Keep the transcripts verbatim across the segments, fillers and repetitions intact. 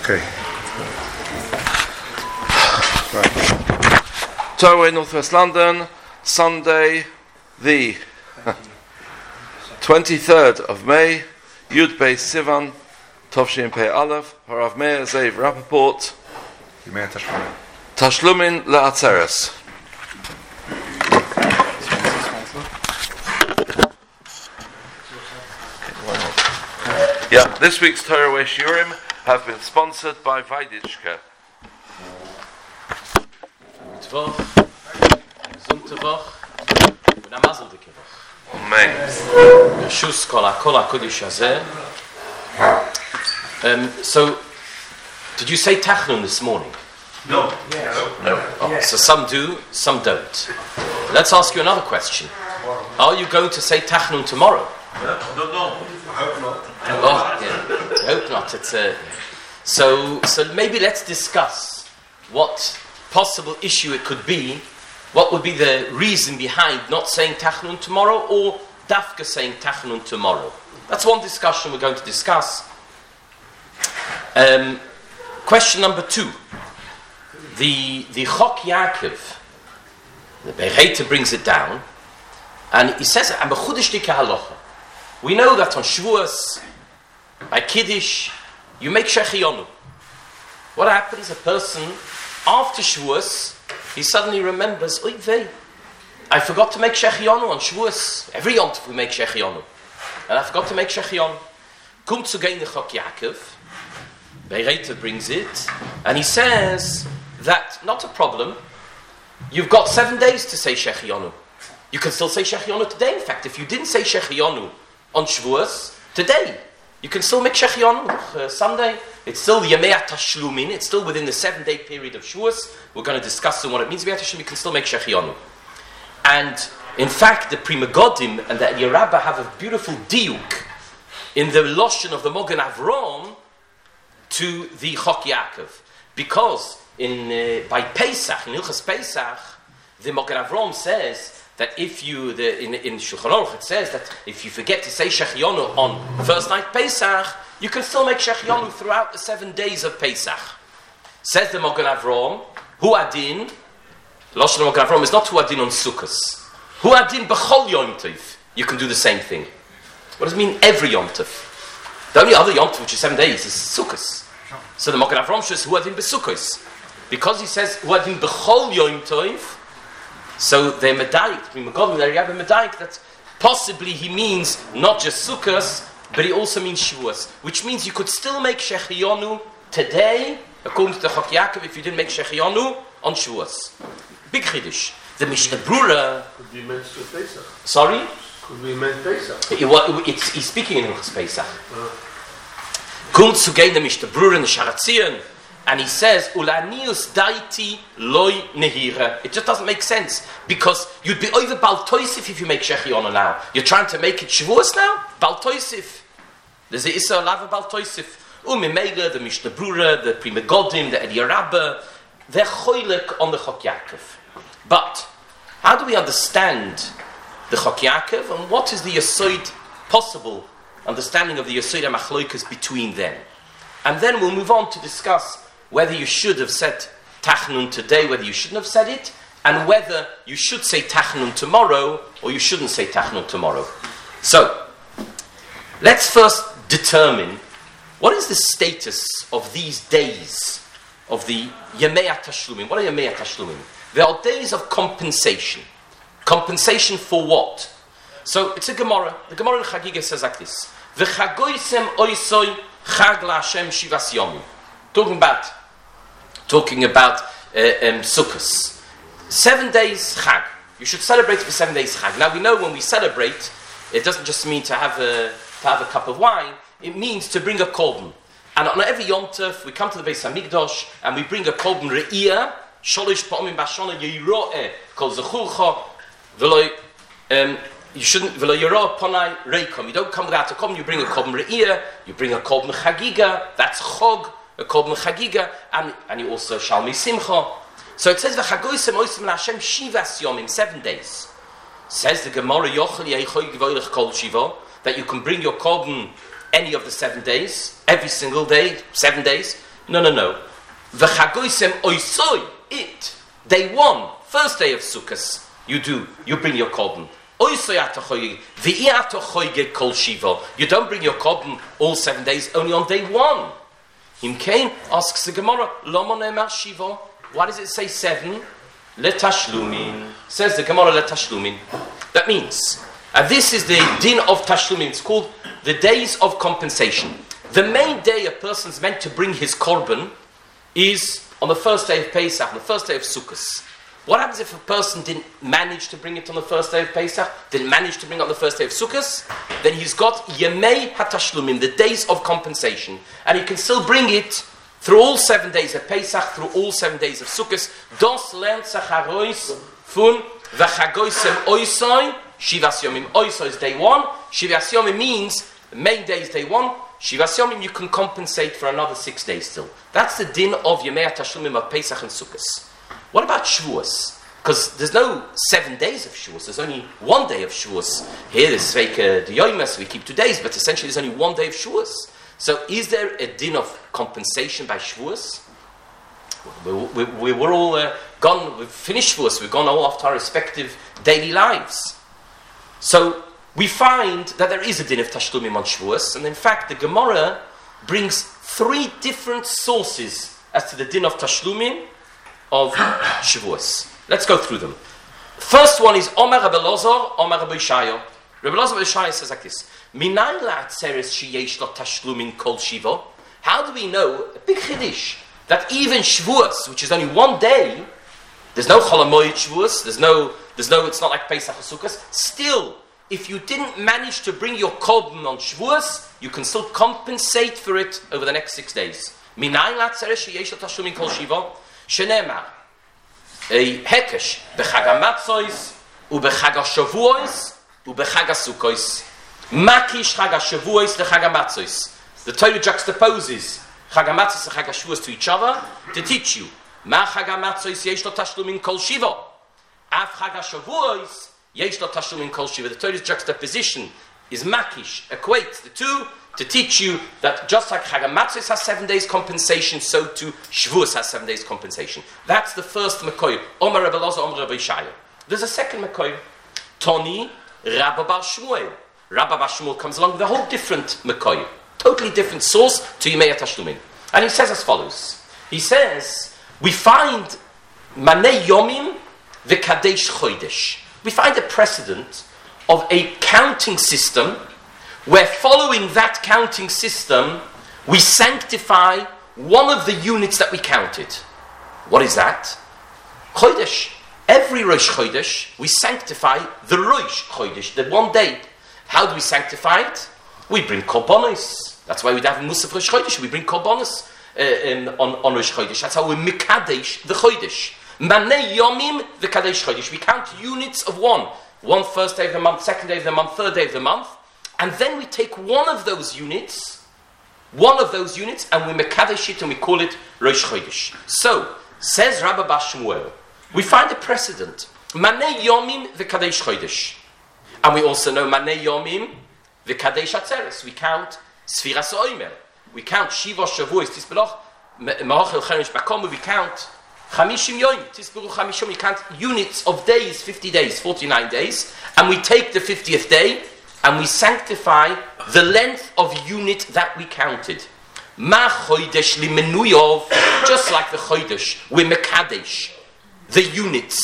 Okay. Right. Torah, Northwest London, Sunday, the twenty-third of May, Yud Beis Sivan, Tovshin Pei Aleph, Harav Meir Zev Rappaport, Tashlumin La'atzeres. Yeah, this week's Torah Shiurim have been sponsored by Vaidichke. Mittwoch, Sonntag und am Mazel de Kivach. Amen. Reshus kol hakol hakodesh hazeh. Um, so, did you say Tachnun this morning? No. Yes. No. Oh, so some do, some don't. Let's ask you another question. Are you going to say Tachnun tomorrow? No, no, no. I hope not. Oh, yeah. I hope not. It's a, so, so maybe let's discuss what possible issue it could be. What would be the reason behind not saying Tachnun tomorrow, or Dafka saying Tachnun tomorrow? That's one discussion we're going to discuss. Um, question number two. The the Chok Yaakov, the Bereita brings it down, and he says, "I'm a chudish dike halacha." We know that on Shavuos, by Kiddush, you make Shechionu. What happens? A person, after Shavuos, he suddenly remembers, Oy vey, I forgot to make Shechionu on Shavuos. Every Yom Tov we make Shechionu. And I forgot to make Shechionu. Kum zu gehen the Chok Yaakov. Bereita brings it, and he says that, not a problem, you've got seven days to say Shechionu. You can still say Shechionu today. In fact, if you didn't say Shechionu on Shavuos, today, you can still make Shechionu uh, Sunday. It's still the Yemei Tashlumin. It's still within the seven-day period of Shavuos. We're going to discuss soon what it means. Yemei Tashlumin, you can still make Shechionu. And in fact, the Pri Megadim and the Eliyah Rabbah have a beautiful diuk in the Loshen of the Mogen Avram to the Chok Yaakov, because in uh, by Pesach, in Hilchas Pesach, the Mogen Avram says that if you, the, in, in Shulchan Aruch, it says that if you forget to say Shechionu on first night Pesach, you can still make Shechionu throughout the seven days of Pesach. Says the Mogen Avram, Hu Adin, Lashon Mogen Avram is not Hu Adin on Sukkos. Hu Adin b'chol Yom Tov. You can do the same thing. What does it mean every Yom Tov? The only other Yom Tov, which is seven days, is Sukkos. So the Mogen Avram says Hu Adin b'Sukkos. Because he says Hu Adin b'chol Yom Tov, so they're medayik, the Megadim, the Eliyah medayik, that possibly he means not just Sukkos, but he also means Shavuos, which means you could still make Shechionu today, according to the Chok Yaakov, if you didn't make Shechionu on Shavuos. Big Chiddush. The Mishnah Brura. Could be meant to Pesach. Sorry? Could be meant Pesach. It, it, it's, he's speaking in Hilchos Pesach. Kommt zu gehen the Mishnah Brura in the Sharatzion, and he says, Ulanius daiti loy nehira. It just doesn't make sense, because you'd be over Bal Toisif if you make Shechionu now. You're trying to make it Shavuos now? Bal Toisif. There's a Issa Lava Bal Toisif. Umimela, the Mishnah Brura, the Pri Megadim, the Eliyah Rabbah, they're choylek on the Chok Yaakov. But, how do we understand the Chok Yaakov, and what is the Yesod possible understanding of the Yesod HaMachlokas between them? And then we'll move on to discuss whether you should have said Tachnun today, whether you shouldn't have said it, and whether you should say Tachnun tomorrow, or you shouldn't say Tachnun tomorrow. So, let's first determine what is the status of these days of the Yemei Tashlumin. What are Yemei Tashlumin? They are days of compensation. Compensation for what? So, it's a Gemara. The Gemara in Chagiga says like this. V'chagoysem oisoi chag la'Hashem shivas yomim. Talking about, talking about uh, um, Sukkos. Seven days Chag. You should celebrate for seven days Chag. Now we know when we celebrate, it doesn't just mean to have a to have a cup of wine. It means to bring a korban. And on every Yom Tov, we come to the Beis Hamikdash and we bring a korban re'iyah. Sholish pa'omim b'shana yiro'eh kol zechurcha v'lo. Um, You shouldn't. V'lo yiro ponai reikom. You don't come without a korban. You bring a korban re'iyah. You bring a korban chagiga. That's chog. A korban chagiga, and and you also shalmi simcha. So it says v'chagoysem oisem la'Hashem shivas yomim, seven days. Says the Gemara yochel yeichoy gvoilech kol shiva, that you can bring your korban any of the seven days, every single day, seven days. No, no, no. V'chagoisem oisoi, it. Day one, first day of Sukkot, you do, you bring your korban. Oisoi atachoyge, v'i atachoyge kol shiva. You don't bring your korban all seven days, only on day one. Him Cain asks the Gemara, Lama ne'emar shiva. Why does it say seven? Letashlumin. Says the Gemara letashlumin. That means, and this is the din of tashlumin. It's called the days of compensation. The main day a person's meant to bring his korban is on the first day of Pesach, on the first day of Sukkot. What happens if a person didn't manage to bring it on the first day of Pesach, didn't manage to bring it on the first day of Sukkot? Then he's got Yemei HaTashlumim, the days of compensation. And he can still bring it through all seven days of Pesach, through all seven days of Sukkot. Dos lernt Zacharois fun v'chagoisem oisoi, Shivas Yomim. Oisoi is day one. Shivas Yomim means the main day is day one. Shivas Yomim you can compensate for another six days still. That's the din of Yemei HaTashlumim of Pesach and Sukkot. What about Shavuos? Because there's no seven days of Shavuos. There's only one day of Shavuos. Here there's Sveika D'Yoymas, we keep two days, but essentially there's only one day of Shavuos. So is there a din of compensation by Shavuos? We, we, we, we're all uh, gone, we've finished Shavuos, we've gone all after our respective daily lives. So we find that there is a din of Tashlumim on Shavuos, and in fact the Gemara brings three different sources as to the din of Tashlumim of Shavuos. Let's go through them. First one is Omer Rabbi Elazar, Omer Rabbi Yishaya. Rabbi Elazar Rabbi Yishaya says like this: Minayin la'atzeres sheyesh lo tashlumin kol shiva. How do we know, a big chiddush, that even Shavuos, which is only one day, there's no Chol HaMoed Shavuos, there's no, there's no, it's not like Pesach or Sukkot. Still, if you didn't manage to bring your korban on Shavuos, you can still compensate for it over the next six days. Minayin la'atzeres sheyesh lo tashlumin kol shiva. Shenemar, a hekesh bechag hamatzois ubechag hashavuos ubechag hasukos. Makish chag hashavuos lechag hamatzois. The Torah juxtaposes chag hamatzois and chag hashavuos to each other to teach you. Ma chag hamatzois yesh lo tashlumin kol shiva. Af chag hashavuos yesh lo tashlumin kol shiva. The Torah's juxtaposition is makish, equates the two to teach you that just like Chag HaMatzos has seven days compensation, so too Shavuos has seven days compensation. That's the first Mekoy. Omer Rabbi Elazar, Omer Rabbi Yishaya. There's a second Mekoy. Toni, Rabba Bar Shmuel. Rabba Bar Shmuel comes along with a whole different Mekoy. Totally different source to Yemei HaTashlumim. And he says as follows. He says, we find Manei Yomim v'Kadesh Chodesh. We find a precedent of a counting system where following that counting system, we sanctify one of the units that we counted. What is that? Chodesh. Every Rosh Chodesh, we sanctify the Rosh Chodesh, the one day. How do we sanctify it? We bring korbanos. That's why we have Musaf Rosh Chodesh. We bring korbanos uh, in, on, on Rosh Chodesh. That's how we mikadesh the Chodesh. Manei Yomim the Kadesh Chodesh. We count units of one. One first day of the month, second day of the month, third day of the month. And then we take one of those units, one of those units, and we mekadesh it and we call it Rosh Chodesh. So, says Rabba Bar Shmuel, we find a precedent. Manei Yomim v'Kadesh Chodesh. And we also know Manei Yomim v'Kadesh Atzeres. We count Sfiras Oimer. We count Shiva Shavuos, Tisbeloch, Ma'achel Cherish Bakomu. We count Chamishim Yom, Tisberuch Chamishim. We count units of days, fifty days, forty-nine days. And we take the fiftieth day, and we sanctify the length of unit that we counted. Ma chodesh limenuyov, just like the chodesh, we mekadesh the units,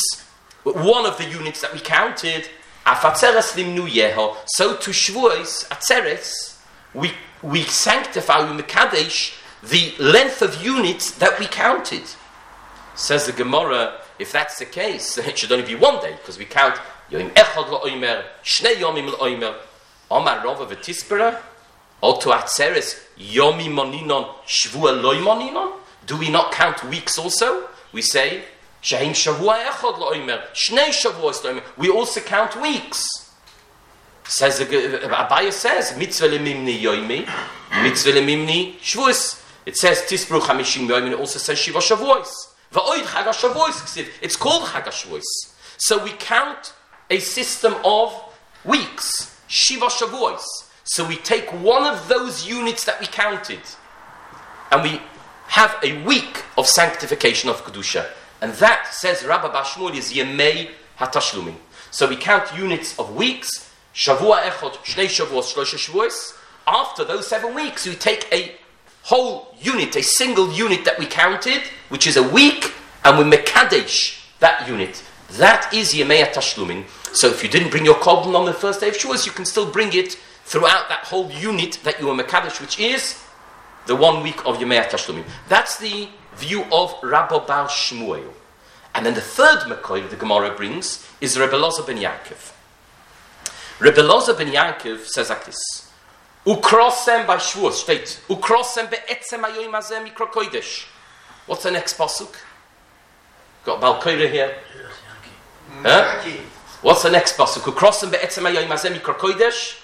one of the units that we counted. Afatzeres limnuyeho. So to Shavuos, atzeres, we we sanctify, we mekadesh the length of units that we counted. Says the Gemara, if that's the case, then it should only be one day, because we count yom echad la'omer, shnei yomim la'omer. Omar Rava v'tispera, oto atzeres yomi moninon shvua loy moninon. Do we not count weeks also? We say shehin shavua echad lo'omer, shnei shavuos lo'omer. We also count weeks. Says the Abaya says mitzvah lemimni yomi, mitzvah lemimni shvuos. It says tisbru chamishim yomi, and it also says shiva shavuos. Va'oid chag shavuos. It's called chag shavuos. So we count a system of weeks. Shiva Shavuos. So we take one of those units that we counted, and we have a week of sanctification of Kedusha. And that, says Rabbi Bar Shmuel, is Yemei HaTashlumim. So we count units of weeks, Shavua Echad, Shnei Shavuos, Shlosha Shavuos. After those seven weeks, we take a whole unit, a single unit that we counted, which is a week, and we mekadesh that unit. That is Yemei HaTashlumim. So if you didn't bring your korban on the first day of Shavuos, you can still bring it throughout that whole unit that you were mekadesh, which is the one week of Yemei HaTashlumim. That's the view of Rabbi Bar Shmuel. And then the third Mekoil the Gemara brings is Rebbe Elazar ben Yaakov. Rebbe Elazar ben Yaakov says like this: Ukrosem by Shavuos, state. Ukrosem be'etzem hayoyim hazeh mikra kodesh. What's the next pasuk? Got Balkoira here. Huh? What's the next pasuk? Ukrosem be'etzem hayoyim hazeh mikra kodesh.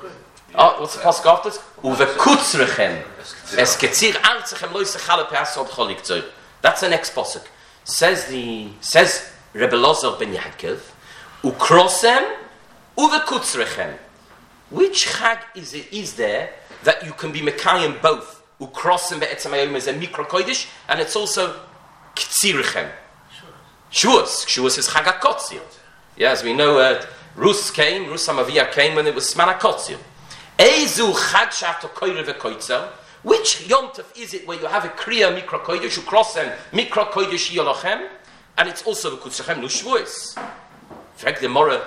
Oh, what's the pasuk after this? Uvekutzrechem es ketzir artzechem lo yisachal pe'asod cholik tzor. That's the next pasuk. Says the says Rebbe Elazar ben Yaakov, Ukrosem uvekutzrechem. Which chag is it is there that you can be mekayim both Ukrosem be'etzem hayoyim hazeh mikra kodesh, and it's also ktzirchem. Shavuos. Shavuos is chag hakotzir. Yeah, as we know, uh, Rus came, Rus Hamavia came when it was Zman HaKotzir. Ezu chag she'ato koire v'koitzel. Which yontef is it where you have a kriya mikra kodesh, ukrosem mikra kodesh yolochem, and it's also v'kutzrechem nu Shavuos. Frag the Mora,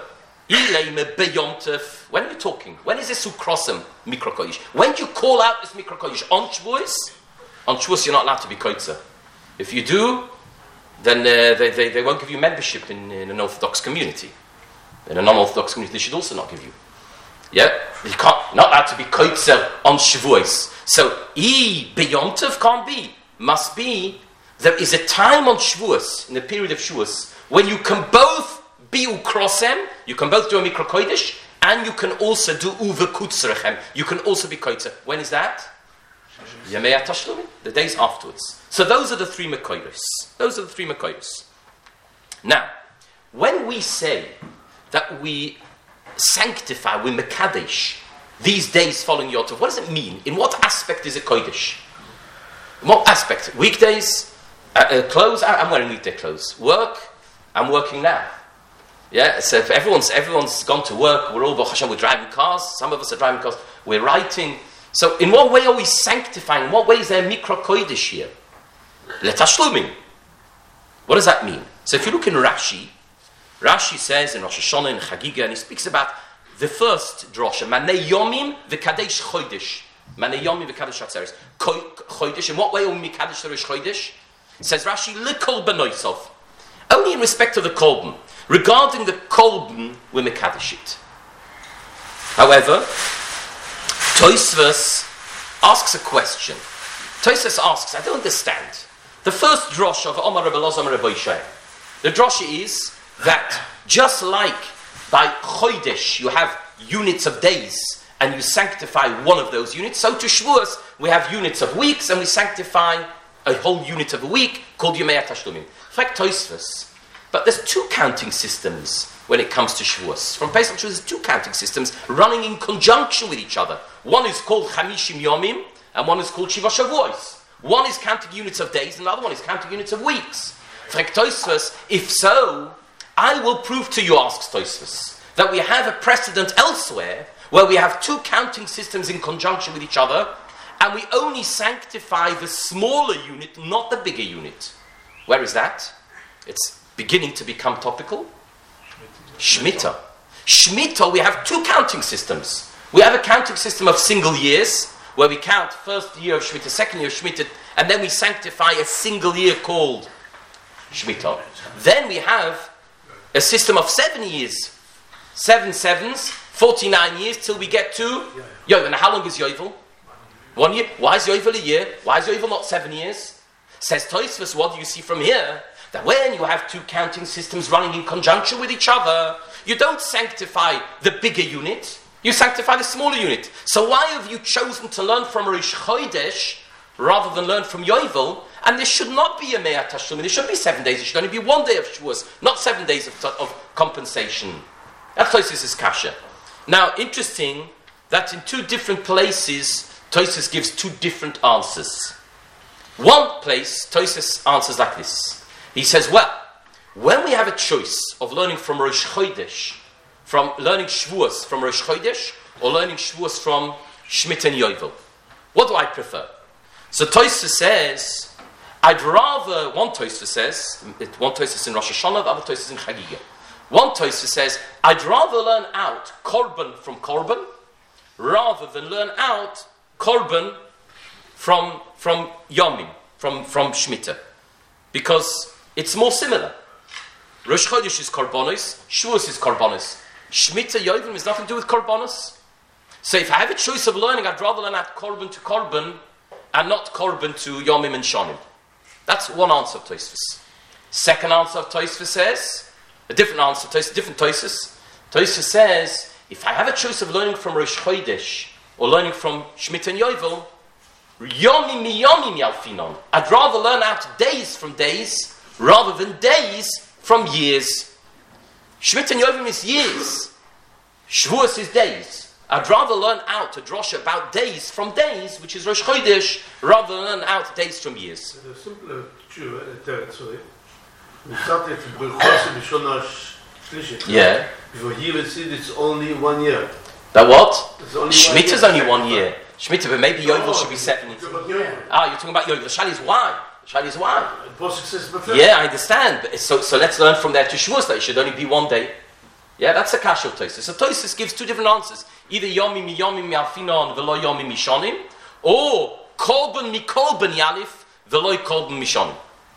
ilei be yontef. When are you talking? When is this ukrosem mikra kodesh? When do you call out this mikra kodesh? On Shavuos? On Shavuos you're not allowed to be koitzer. If you do, then uh, they, they, they won't give you membership in, in an Orthodox community. In a non-Orthodox community, they should also not give you. Yeah? You can't, you're not allowed to be koitzer on Shavuos. So, E, Beyontav can't be. Must be, there is a time on Shavuos, in the period of Shavuos, when you can both be ukrosem, you can both do a mikra kodesh, and you can also do uvekutzrechem. You can also be koitzer. When is that? Yemei HaTashlumim, the days afterwards. So those are the three Mekoros. Those are the three Mekoros. Now, when we say that we sanctify, we mekadesh, these days following Yom Tov, what does it mean? In what aspect is it kodesh? In what aspect? Weekdays, uh, uh, clothes, I, I'm wearing weekday clothes. Work, I'm working now. Yeah, so if everyone's, everyone's gone to work, we're all, Baruch Hashem, we're driving cars, some of us are driving cars, we're writing. So in what way are we sanctifying? In what way is there mikra kodesh here? Letashlumin. What does that mean? So if you look in Rashi, Rashi says in Rosh Hashanah and Chagiga, and he speaks about the first drosha, Manei Yomim v'kadesh chodesh. Manei Yomim v'kadesh atzeres. Chodesh, in what way are we mikadesh teresh chodesh? Says Rashi, L'kol benoisov. Only in respect to the kolben. Regarding the kolben, we mikadesh it. However, Tosfos asks a question. Tosfos asks, I don't understand. The first drosh of Omar Rebbe Elazar Rebbe Yishai. The drosh is that just like by Chodesh you have units of days and you sanctify one of those units, so to Shavuos we have units of weeks and we sanctify a whole unit of a week called Yemei HaTashlumim. In fact, Tosfos, but there's two counting systems when it comes to Shavuos. From Pesach to Shavuos, there's two counting systems running in conjunction with each other. One is called Chamishim Yomim and one is called Shiva Shavuos. One is counting units of days and the other one is counting units of weeks. Frag Tosfos, if so, I will prove to you, asks Tosfos, that we have a precedent elsewhere where we have two counting systems in conjunction with each other and we only sanctify the smaller unit, not the bigger unit. Where is that? It's beginning to become topical. Shemitah. Shemitah, we have two counting systems. We have a counting system of single years, where we count first year of Shemitah, second year of Shemitah, and then we sanctify a single year called Shemitah. Then we have a system of seven years. Seven sevens, forty-nine years, till we get to Yovel. And how long is Yovel? One year. Why is Yovel a year? Why is Yovel not seven years? Says Tosfos, what do you see from here? That when you have two counting systems running in conjunction with each other, you don't sanctify the bigger unit, you sanctify the smaller unit. So why have you chosen to learn from Rosh Chodesh rather than learn from Yovel? And there should not be a Yemei HaTashlumim. There should be seven days. It should only be one day of Shavuos, not seven days of, of compensation. That's Tosfos' kasha. Now, interesting that in two different places, Tosfos gives two different answers. One place, Tosfos answers like this. He says, well, when we have a choice of learning from Rosh Chodesh, from learning Shavuos from Rosh Chodesh, or learning Shavuos from Shemitah and Yovel, what do I prefer? So Tosfos says, I'd rather, one Tosfos says, one Tosfos in Rosh Hashanah, the other Tosfos in Chagiga. One Tosfos says, I'd rather learn out Korban from Korban, rather than learn out Korban from, from Yomim, from, from Shemitah. Because it's more similar. Rosh Chodesh is Korbanos, Shavuos is Korbanos. Shemitah Yovel has nothing to do with Korbanos. So if I have a choice of learning, I'd rather learn out Korban to Korban and not Korban to Yomim and Shonim. That's one answer of Tosfos. Second answer of Tosfos says, a different answer of Tosfos, different Tosfos. Tosfos says, if I have a choice of learning from Rosh Chodesh or learning from Shemitah and Yovel, Yomim mi Yomim yalfinon. I'd rather learn out days from days rather than days from years. Shemitah and Yovel is years. Shavuos is days. I'd rather learn out a drosha about days from days, which is Rosh Chodesh, rather than learn out days from years. There's a simpler Torah, sorry. We started to B'chosim B'shona Shlishit. Yeah. Before here we see it's only one year. That what? It's only Shemitah is one only one year. Shemitah, but maybe Yovel No, should be seven it's years. about Yovel. Ah, you're talking about Yovel. The Shali is why? The Shali is why? The Pasuk says before. Yeah, I understand. But so, so let's learn from there to Shavuos that it should only be one day. Yeah, that's a kasha of Tosfos. So Tosfos gives two different answers. Either Yomim mi Yomim mi Alfinon v'lo Yomim mi Shonim, or Korban mi Korban Yalif v'lo Korban mi Shonim.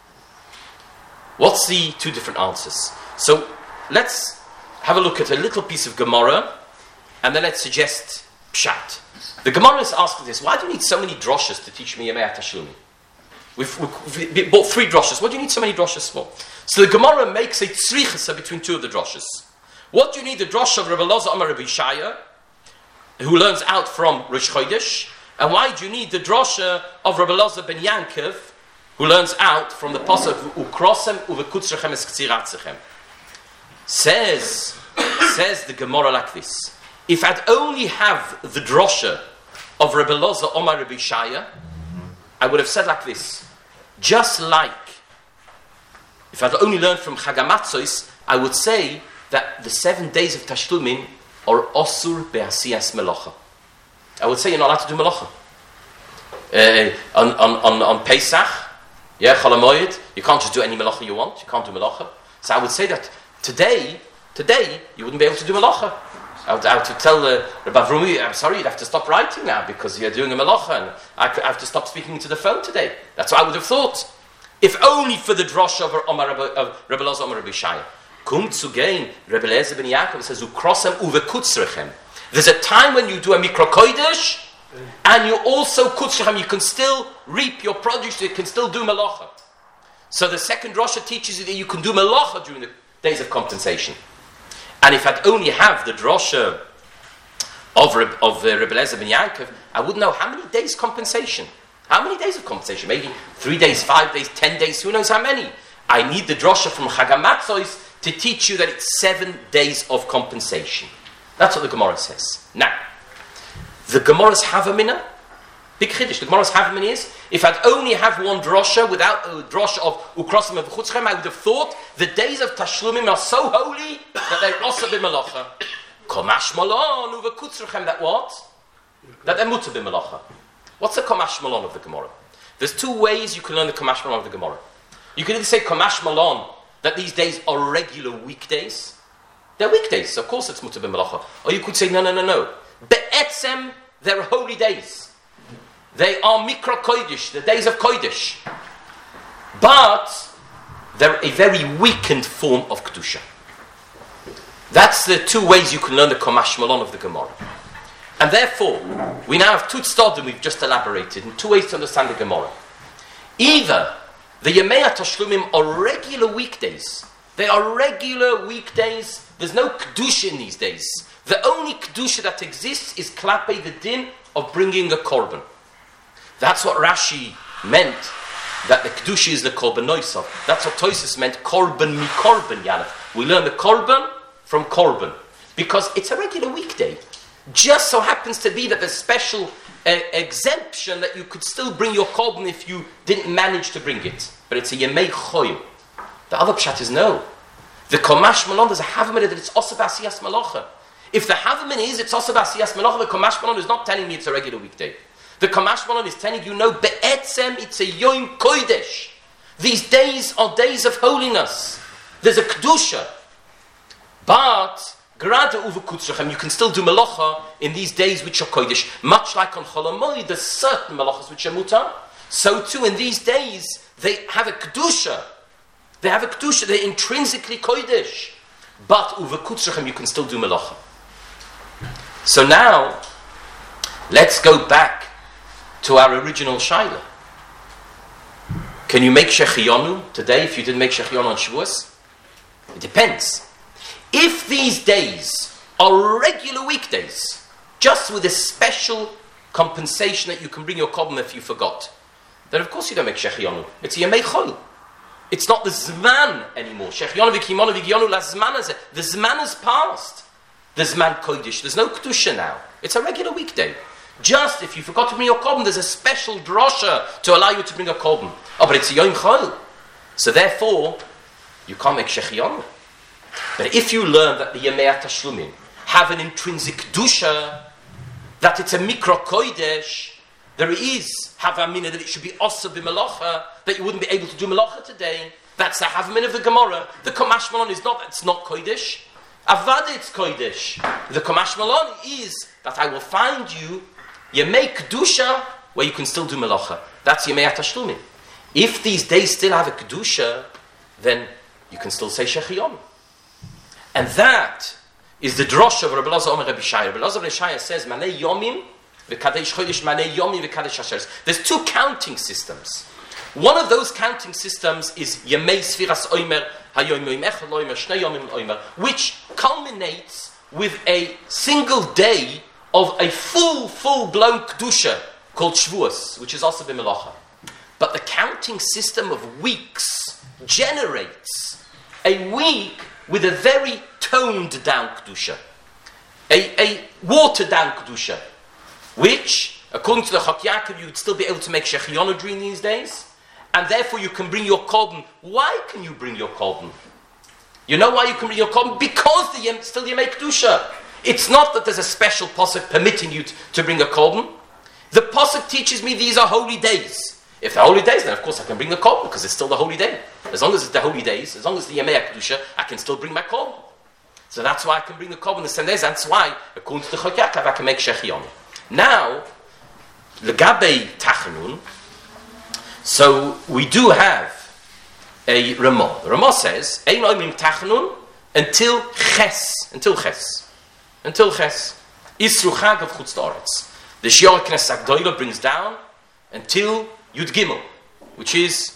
What's the two different answers? So let's have a look at a little piece of Gemara, and then let's suggest Pshat. The Gemara is asking this: why do you need so many droshes to teach me Yemei HaTashlumim? We've, we've, we've bought three droshes. What do you need so many droshes for? So the Gemara makes a tzrichasa between two of the droshes. What do you need the drosha of Rabbi Elazar Amar Rabbi Shaya, who learns out from Rosh Chodesh, and why do you need the drosha of Rabbi Elazar ben Yankov, who learns out from the pasuk Ukrosem uvekutzrechem es ktsiratzechem? Says, says the Gemara like this: if I'd only have the drosha of Rabbi Elazar Amar Rabbi Shaya, I would have said like this: just like if I'd only learned from Chag HaMatzos, I would say that the seven days of Tashlumin are Osur Be'asiyas Melacha. I would say you're not allowed to do Melacha. Uh, on, on, on, on Pesach, yeah, Chol HaMoed, you can't just do any Melacha you want. You can't do Melacha. So I would say that today, today, you wouldn't be able to do Melacha. I would, I would tell uh, Rabbi Vrumi, I'm sorry, you'd have to stop writing now because you're doing a Melacha, and I, could, I have to stop speaking to the phone today. That's what I would have thought. If only for the drosha of, of Rabbi Elazar Amar Rabbi Shaya. Kum zu gain, Rebbe Eliezer ben Yaakov says, Ukrosem uvekutzrechem. There's a time when you do a mikra kodesh, and you also kutzrechem, you can still reap your produce, you can still do melacha. So the second drosha teaches you that you can do melacha during the days of compensation. And if I'd only have the drosha of, Reb, of uh, Rebbe Eliezer ben Yaakov, I wouldn't know how many days compensation. How many days of compensation? Maybe three days, five days, ten days, who knows how many? I need the drosha from Chag HaMatzos to teach you that it's seven days of compensation. That's what the Gemara says. Now, the Gemara's Havamina, big chiddush. The Gemara's Havamina is, if I'd only have one drosha without a drosha of Ukrosim of Chutzchem, I would have thought the days of Tashlumim are so holy that they're also b'melacha. Komash malon uve Kutzrechem, that what? That they're mutter b'melacha. What's the Komash malon of the Gemara? There's two ways you can learn the Komash malon of the Gemara. You can either say Komash malon, that these days are regular weekdays. They're weekdays, so of course it's mutar b'melacha. Or you could say, no, no, no, no. Be'etzem, they're holy days. They are mikra kodesh, the days of kodesh. But they're a very weakened form of kedusha. That's the two ways you can learn the Komash Malon of the Gemara. And therefore, we now have two tzaddim we've just elaborated, and two ways to understand the Gemara. Either the Yemei HaTashlumim are regular weekdays. They are regular weekdays. There's no Kedusha in these days. The only Kedusha that exists is Klapei, the din of bringing a Korban. That's what Rashi meant, that the Kedusha is the Korban Noisav. That's what Tosfos meant, Korban mi Korban Yalef. We learn the Korban from Korban, because it's a regular weekday. Just so happens to be that there's special uh, exemption that you could still bring your korban if you didn't manage to bring it. But it's a Yemei Choyim. The other pshat is no. The Komash Malon, there's a Havamina that it's Osav Asiyas Malacha. If the Havamina is it's Osav Asiyas Malacha, the Komash Malon is not telling me it's a regular weekday. The Komash Malon is telling you, no, Be'etzem, it's a Yom Kodesh. These days are days of holiness. There's a Kedusha. But, Grada Uva Kutzrachem, you can still do Malacha in these days which are Kodesh. Much like on Chol HaMoed, there's certain Malachas which are Mutar. So too, in these days, they have a Kedusha. They have a Kedusha, they're intrinsically Kodesh. But Uva Kutzrachem, you can still do Malacha. So now, let's go back to our original Shaila. Can you make Shechiyonu today if you didn't make Shechiyonu on Shavuos? It depends. If these days are regular weekdays, just with a special compensation that you can bring your korban if you forgot, then of course you don't make Shechiyonu. It's Yemei Chol. It's not the Zman anymore. Shechiyonu v'kimonu v'giyonu la Zman hazeh. The Zman has passed. The Zman Kodesh. There's no Kedusha now. It's a regular weekday. Just if you forgot to bring your korban, there's a special drosha to allow you to bring a korban. Oh, but it's a Yom Chol. So therefore, you can't make Shechiyonu. But if you learn that the Yemei Tashlumim have an intrinsic Kedusha, that it's a Mikro Kodesh, there is Havamina that it should be Osa b'Melacha, that you wouldn't be able to do Melacha today. That's the Havamina of the Gemara. The Komash Malon is not, it's not Kodesh. Avad it's Kodesh. The Komash Malon is that I will find you Yemei Kedusha where you can still do Melacha. That's Yemei Tashlumim. If these days still have a Kedusha, then you can still say Shechiyonu. And that is the drosha of Rabbi Elazar Omer Rabbi Shaya. Rabbi Elazar Rabbi Shaya says, Manei Yomim v'kadesh chodesh, Manei Yomim v'kadesh Hasheres. There's two counting systems. One of those counting systems is Yemei Sfiras Omer, Hayoim Yom Echad Omer, Shnei Yomim Omer, which culminates with a single day of a full, full-blown Kedusha called Shavuos, which is also b'Melacha. But the counting system of weeks generates a week with a very toned down Kedusha. A, a watered down Kedusha. Which, according to the Chok Yaakov, you would still be able to make Shechiyonu during these days. And therefore you can bring your korban. Why can you bring your korban? You know why you can bring your korban? Because the yem, still you make Kedusha. It's not that there's a special posuk permitting you to, to bring a korban. The posuk teaches me these are holy days. If they're holy days, then of course I can bring the korban because it's still the holy day. As long as it's the holy days, as long as the Yemei Kedusha, I can still bring my korban. So that's why I can bring the korban the same days. That's why, according to the Chok Yaakov, I can make Shechiyonu. Now, Legabe Tachanun, so we do have a Ramah. The Ramah says, Ein Oimim Tachanun until Ches, until Ches, until Ches. Isru Chag of Chutz La'aretz. The Shiur Knesset Agdoila brings down until Yud Gimel, which is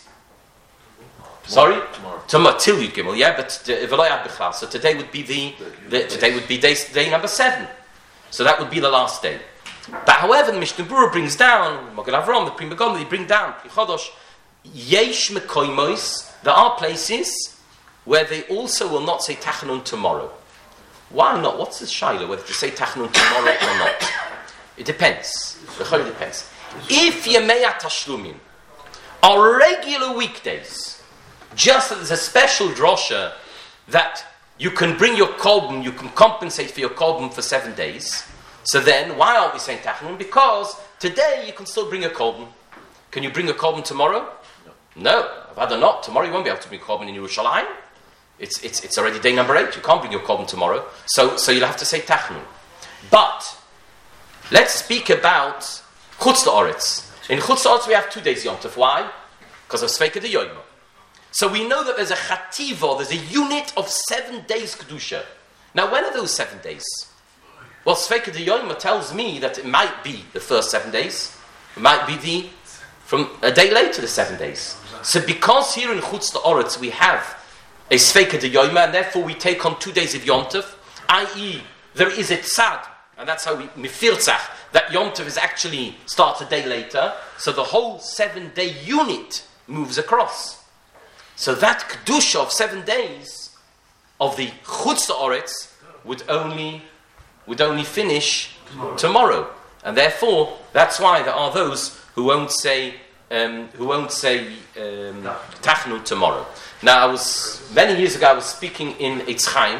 sorry tomorrow, tomorrow till Yud Gimel, yeah. But uh, so today would be the, the today would be day, day number seven. So that would be the last day. But however, the Mishnah Berurah brings down Magen Avraham, the Pri Megadim, they bring down Pri Chodosh. Yesh Mekoymos. There are places where they also will not say Tachanun tomorrow. Why not? What's the shaila whether to say Tachanun tomorrow or not? It depends. It depends. If Yemei Tashlumim are regular weekdays, just that there's a special drosha that you can bring your korban, you can compensate for your korban for seven days. So then, why aren't we saying Tachanun? Because today you can still bring a korban. Can you bring a korban tomorrow? No. No. Rather not. Tomorrow you won't be able to bring a korban in Yerushalayim. It's, it's, it's already day number eight. You can't bring your korban tomorrow. So, so you'll have to say Tachanun. But, let's speak about Chutz La'aretz. In Chutz La'aretz we have two days Yom Tov. Why? Because of Sveika de Yoima. So we know that there's a Chativa, there's a unit of seven days Kedusha. Now when are those seven days? Well, Sveika de Yoima tells me that it might be the first seven days. It might be the, from a day later, the seven days. So because here in Chutz La'aretz we have a Sveika de Yoima, and therefore we take on two days of Yom Tov, that is there is a Tzad, and that's how we mifirtzach, that Yom Tov is actually starts a day later, so the whole seven-day unit moves across. So that Kedusha of seven days of the Chutz La'aretz would only would only finish tomorrow. tomorrow. And therefore, that's why there are those who won't say um, who won't say um, Tachnu tomorrow. Now, I was many years ago. I was speaking in Eitz Chaim.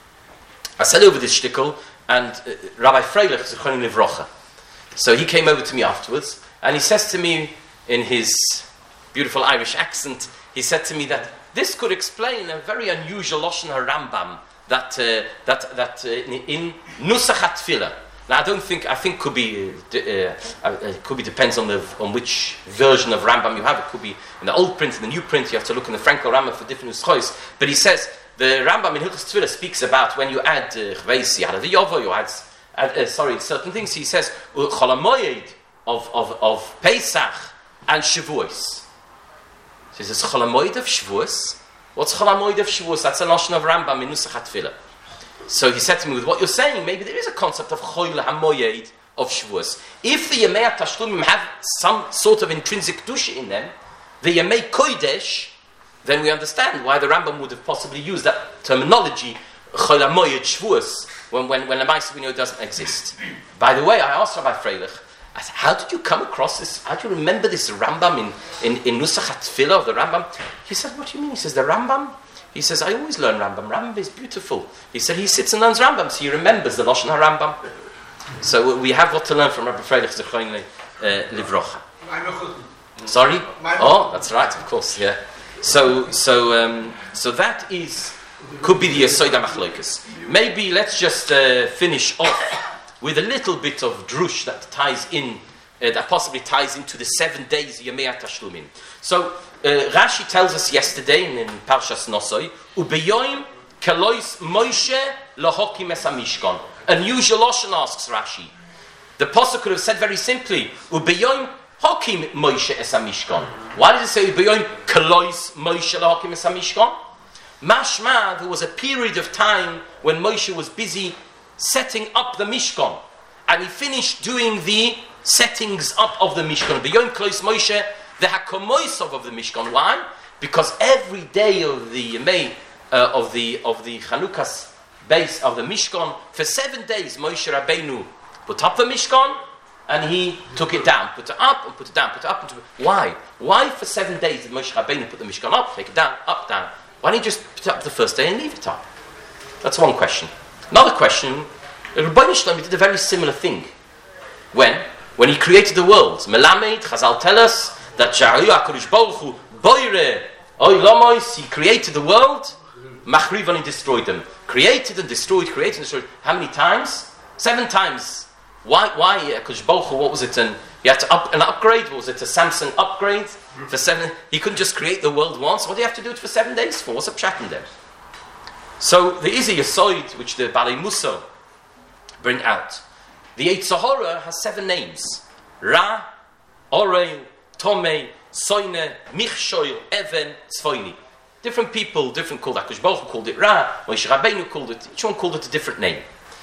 I said over this shtickle, and uh, Rabbi Freilich is a Zichrono Livrocha. So he came over to me afterwards, and he says to me in his beautiful Irish accent, he said to me that this could explain a very unusual Lashon HaRambam that uh, that that uh, in, in Nusach HaTfilah. Now, I don't think. I think could be. Uh, uh, it could be depends on the on which version of Rambam you have. It could be in the old print, in the new print. You have to look in the Frankel Rambam for different nuschos. But he says the Rambam in Hilchos Tefillah speaks about when you add chveisi, uh, you add you add, add uh, sorry certain things. He says Chol HaMoed of of of Pesach and Shavuos. So he says Chol HaMoed of Shavuos. What's Chol HaMoed of Shavuos? That's a notion of Rambam in Nusach HaTfilah. So he said to me, with what you're saying, maybe there is a concept of Chol HaMoed of Shavuos. If the Yemei HaTashlumim have some sort of intrinsic Kedusha in them, the Yemei Kodesh, then we understand why the Rambam would have possibly used that terminology, Chol HaMoed Shavuos, when, when, when the Ma'aseh we know doesn't exist. By the way, I asked Rabbi Freilich, I said, how did you come across this? How do you remember this Rambam in, in, in Nusach HaTfilah of the Rambam? He said, what do you mean? He says, the Rambam? He says, I always learn Rambam. Rambam is beautiful. He said, he sits and learns Rambam, so he remembers the Lashon HaRambam. So we have what to learn from Rabbi Freilich Zichrono Livrocha. Sorry? Oh, that's right, of course, yeah. So so um, so that is, could be the Yesod HaMachlokas. Maybe let's just uh, finish off with a little bit of drush that ties in, uh, that possibly ties into the seven days Yemei HaTashlumim. So, Uh, Rashi tells us yesterday in, in Parshas Nosoi, Ubeyoim kelois Moshe lahokim es hamishkan. Unusual Lashon, asks Rashi. The Pasuk could have said very simply, Ubeyoim hokim Moshe es hamishkan. Why did it say Ubeyoim kelois Moshe lahokim es hamishkan? Mashma, there was a period of time when Moshe was busy setting up the Mishkan, and he finished doing the settings up of the Mishkan. Ubeyoim kelois Moshe, the Hakomoisov of the Mishkan. Why? Because every day of the Yemei, uh, of the of the Chanukah's base of the Mishkan, for seven days Moshe Rabbeinu put up the Mishkan and he took it down, put it up and put it down, put it up and put it. Why? Why for seven days did Moshe Rabbeinu put the Mishkan up, take it down, up, down? Why didn't he just put it up the first day and leave it up? That's one question. Another question, Rebbeinu Shlomo did a very similar thing. When? When he created the world. Melamed, Chazal tell us that Sha'ayu HaKadosh Baruch Hu Boire Oy Lomois, he created the world, Machriv, and he destroyed them. Created and destroyed, created and destroyed. How many times? Seven times. Why? Why? HaKadosh Baruch Hu, what was it? An, he had to up an upgrade. What was it? A Samsung upgrade for seven? He couldn't just create the world once. What do you have to do it for seven days for? What's a pshat in there? So there is a Yesod which the Balei Musa bring out. The Yetzer Hara has seven names: Ra, Orei, Tomei, Soine, Michshoil, Even, Tzvoini. Different people, different called. HaKadosh Baruch Hu called it Ra, Moshe Rabbeinu called it. Each one called it a different name.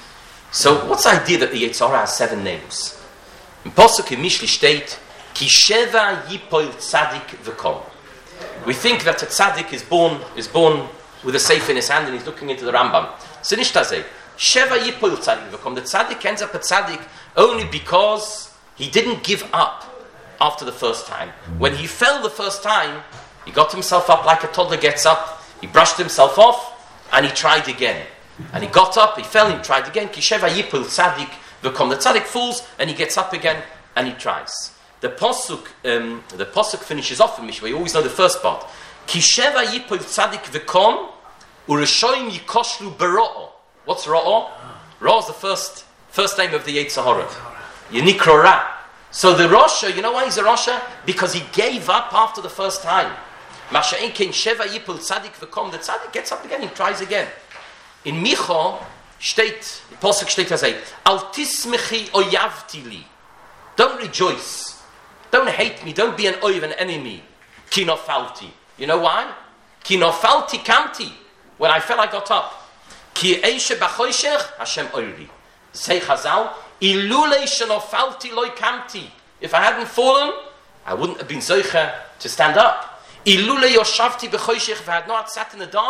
So what's the idea that the Yetzer Hara has seven names? In Pasuk in Mishli state, Ki Sheva Yipoil Tzadik V'kom. We think that a tzaddik is born is born with a seif in his hand and he's looking into the Rambam. So nishtazeh. Sheva Yipoil Tzadik V'kom. The tzaddik ends up a tzaddik only because he didn't give up after the first time. When he fell the first time, he got himself up like a toddler gets up, he brushed himself off, and he tried again. And he got up, he fell, he tried again. Kisheva Yipul Tzadik V'kom. The tzaddik falls, and he gets up again, and he tries. The Pasuk, um, the Pasuk finishes off in Mishra. You always know the first part. Kisheva Yipul Tzadik V'kom, U'reshoim Yikoshlu Bero'o. What's Ro'o? Ro'o is the first, first name of the Yetzer Hara. Yenikro Ra. So the Rasha, you know why he's a Rasha? Because he gave up after the first time. Masha'in Ken Sheva Yipul Tzadik V'kom. The Tzadik gets up again and tries again. In Micha, steht, the Pasuk steht as a, Al tismechi oyavti li. Don't rejoice. Don't hate me. Don't be an oiv, an enemy. Ki nofalti. You know why? Ki nofalti kamti. When I fell, I got up. Ki eishe b'choshech, Hashem oiri. Say Chazal, Ilulei shenofalti loy kamti. If I hadn't fallen, I wouldn't have been zoicha to stand up. Ilulei yoshavti b'choshech, if I had not sat in the dark,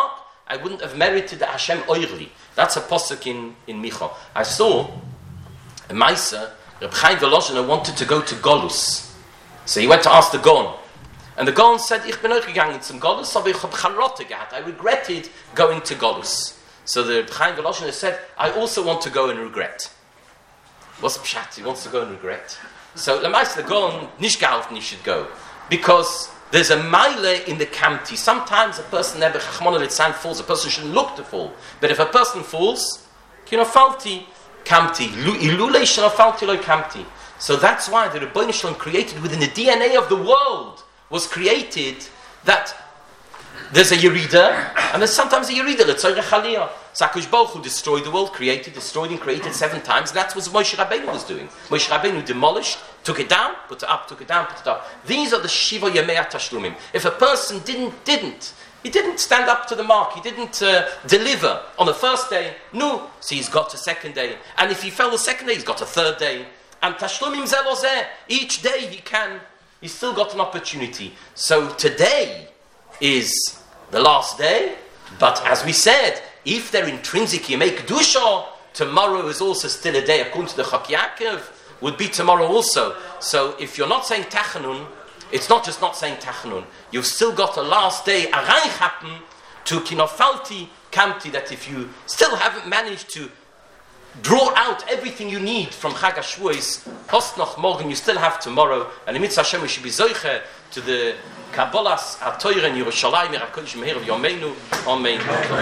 I wouldn't have merited the Hashem Oirli. That's a posuk in, in Micha. I saw a Maisa, Reb Chaim Volozhiner wanted to go to Golus. So he went to ask the Gaon. And the Gaon said, Ich bin euch gegangen zum Golus, aber ich hab Charotte gehabt. I regretted going to Golus. So the Reb Chaim Volozhiner said, I also want to go and regret. What's Pshat? He wants to go and regret. So the Maisa, the Gaon, nicht gehalten, he should go. Because there's a mile in the kamti. Sometimes a person never chachmona litzan falls. A person shouldn't look to fall. But if a person falls, you know, falti kamti. Ilule shana falti loy kamti. So that's why the Rebbeinu Shalom created within the D N A of the world was created that there's a Yerida and there's sometimes a Yerida. L'tzorech Aliyah. Sakush Baruch Hu destroyed the world, created, destroyed, and created seven times. That's what Moshe Rabbeinu was doing. Moshe Rabbeinu demolished, took it down, put it up, took it down, put it up. These are the Shiva Yemei Tashlumim. If a person didn't, didn't, he didn't stand up to the mark, he didn't uh, deliver on the first day, no, so he's got a second day. And if he fell the second day, he's got a third day. And Tashlumim Zelozeh, each day he can, he's still got an opportunity. So today is the last day, but as we said, if they're intrinsic, you make Kedusha, tomorrow is also still a day, according to the Chok Yaakov, would be tomorrow also. So if you're not saying Tachanun, it's not just not saying Tachanun, you've still got a last day, Arayich happen, to Kinofalti Kamti, that if you still haven't managed to draw out everything you need from Chag HaShavuos, Post noch morgen, you still have tomorrow, and in Mitzvah Hashem, we should be Zoiche to the Kabbalas HaTorah in Yerushalayim, HaKodesh Meher of Yomeinu, Amen.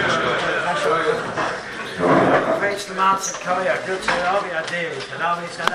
Praise the Master Koya, good to all your days, and always